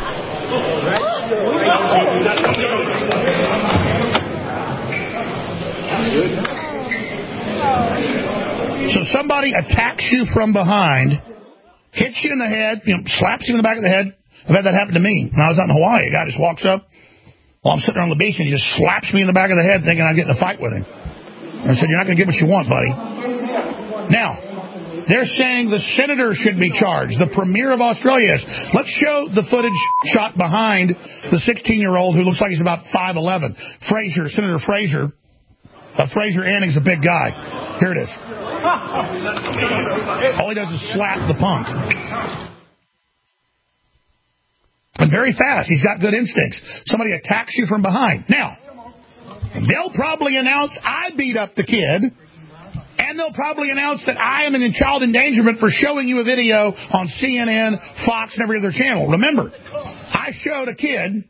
So somebody attacks you from behind, hits you in the head, you know, slaps you in the back of the head. I've had that happen to me. When I was out in Hawaii, a guy just walks up while I'm sitting on the beach and he just slaps me in the back of the head thinking I'm getting a fight with him. And I said, you're not going to get what you want, buddy. Now, they're saying the senator should be charged. The premier of Australia is. Let's show the footage shot behind the sixteen-year-old who looks like he's about five eleven. Fraser, Senator Fraser. Uh, Fraser Anning's a big guy. Here it is. All he does is slap the punk. And very fast. He's got good instincts. Somebody attacks you from behind. Now, they'll probably announce I beat up the kid, and they'll probably announce that I am in child endangerment for showing you a video on C N N, Fox, and every other channel. Remember, I showed a kid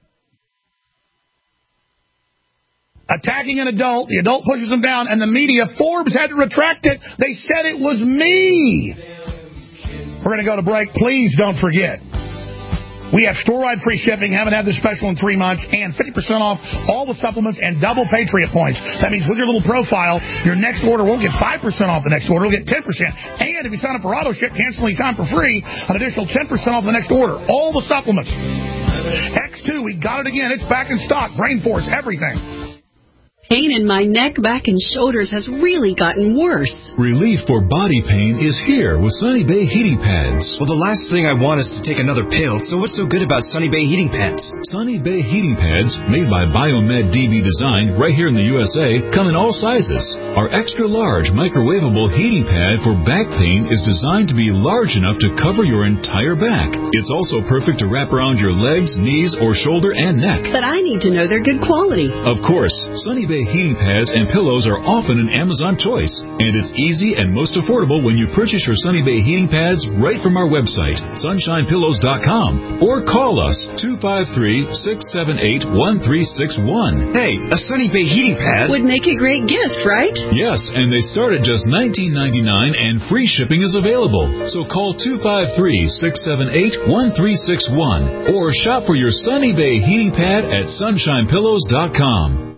attacking an adult. The adult pushes him down, and the media, Forbes had to retract it. They said it was me. We're going to go to break. Please don't forget. We have store-wide free shipping, haven't had this special in three months, and fifty percent off all the supplements and double Patriot points. That means with your little profile, your next order won't get five percent off the next order, it'll get ten percent. And if you sign up for auto ship, cancel anytime for free, an additional ten percent off the next order. All the supplements. X two, we got it again. It's back in stock. Brain Force, everything. Pain in my neck, back, and shoulders has really gotten worse. Relief for body pain is here with Sunny Bay Heating Pads. Well, the last thing I want is to take another pill, so what's so good about Sunny Bay Heating Pads? Sunny Bay Heating Pads, made by Biomed D B Design right here in the U S A, come in all sizes. Our extra-large microwavable heating pad for back pain is designed to be large enough to cover your entire back. It's also perfect to wrap around your legs, knees, or shoulder and neck. But I need to know they're good quality. Of course, Sunny Bay heating pads and pillows are often an Amazon choice, and it's easy and most affordable when you purchase your Sunny Bay heating pads right from our website, sunshine pillows dot com, or call us two five three, six seven eight, one three six one. Hey, a Sunny Bay heating pad would make a great gift, right? Yes, and they start at just nineteen ninety-nine, and free shipping is available. So call two five three, six seven eight, one three six one or shop for your Sunny Bay heating pad at sunshine pillows dot com.